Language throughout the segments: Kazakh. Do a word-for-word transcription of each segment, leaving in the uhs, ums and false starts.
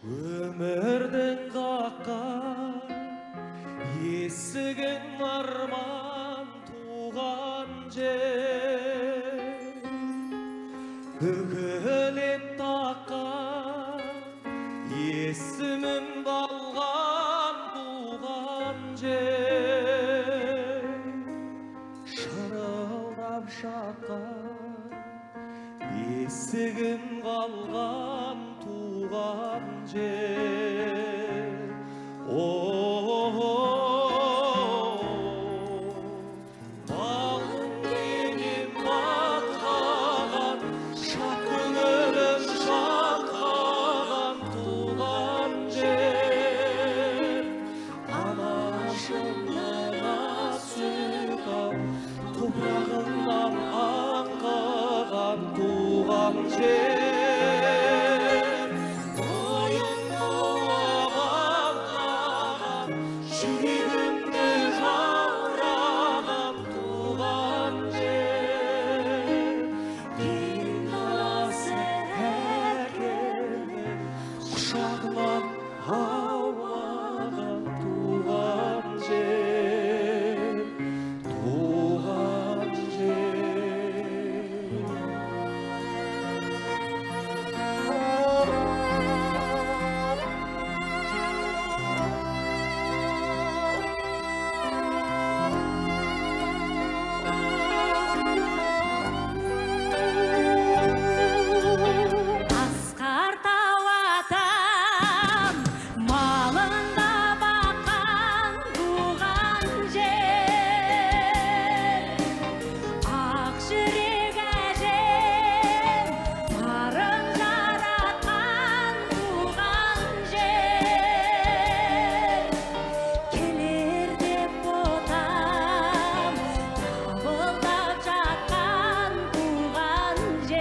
өмірдің қаққан есігін арман туған жер, үкілеп таққан есімім балған туған жер, шырылдап жатқан есігім қалған туған жер. Балым менен батқан, шат көңілім шалқаған туған жер. Анашымның ақ сүт ау, топырағынан аңқыған туған жер. Ауадан туған жер, туған жер. Асқар тау атам, малында баққан туған жер. Ақ жүрек әжем, барын жаратқан туған жер. Келер деп ботам, табылдап жатқан туған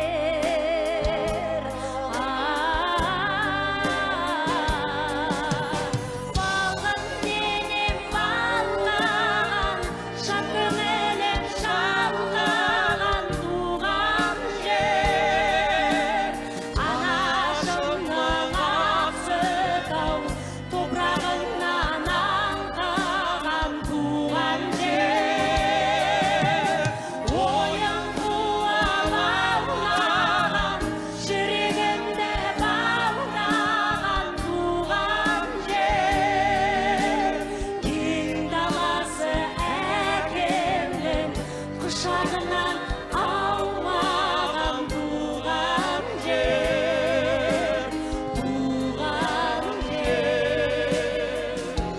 жер. Балғын менен балқаған, шат көңілім шалқыған туған жер. Анашымның ақ сүт ау, топырағынан аңқыған туған жер. Ойын қуып аунаған, жүрегімді баураған туған жер. Кең даласы әкемнің құшағынан аумаған туған жер, туған жер.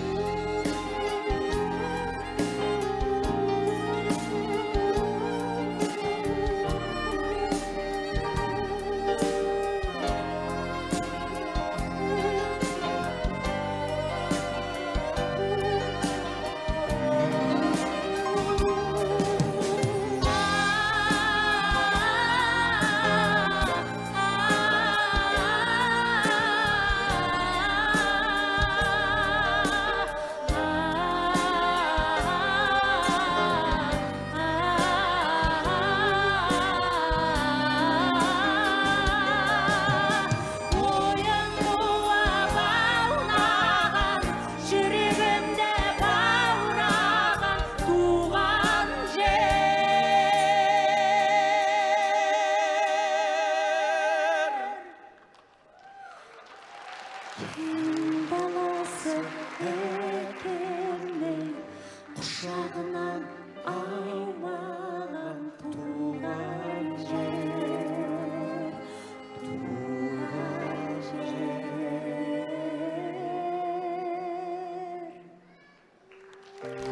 Ойын қуып аунаған, жүрегімді баураған туған жер. Кең даласы әкемнің құшағынан аумаған туған жер, туған жер.